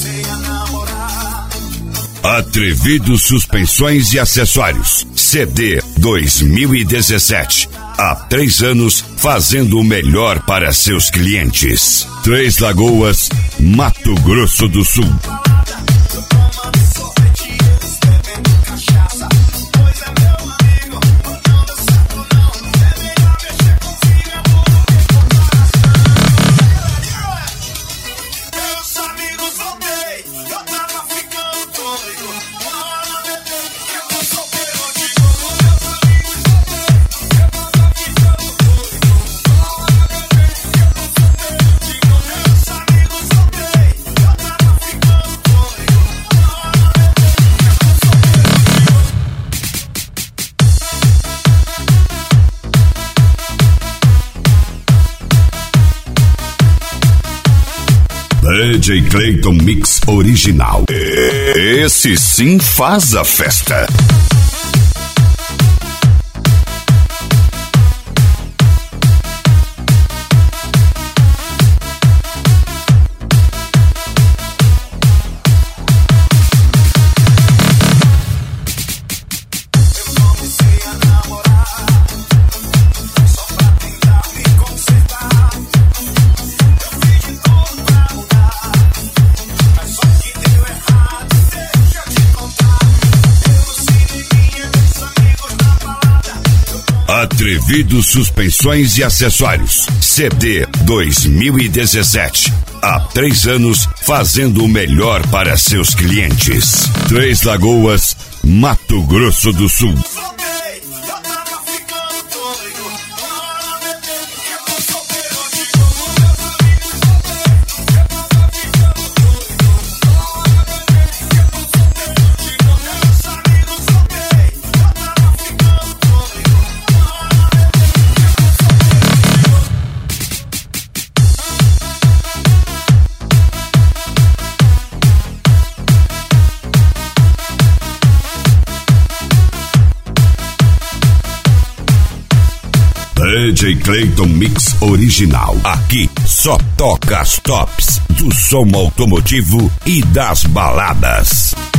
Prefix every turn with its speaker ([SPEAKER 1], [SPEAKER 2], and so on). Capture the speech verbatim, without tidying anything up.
[SPEAKER 1] Atrevido Suspensões e Acessórios, C D dois mil e dezessete. Há três anos fazendo o melhor para seus clientes. Três Lagoas, Mato Grosso do Sul. D J Clayton Mix Original. Esse sim faz a festa. Atrevido Suspensões e Acessórios, C D dois mil e dezessete. Há três anos fazendo o melhor para seus clientes. Três Lagoas, Mato Grosso do Sul. D J Clayton Mix Original. Aqui só toca as tops do som automotivo e das baladas.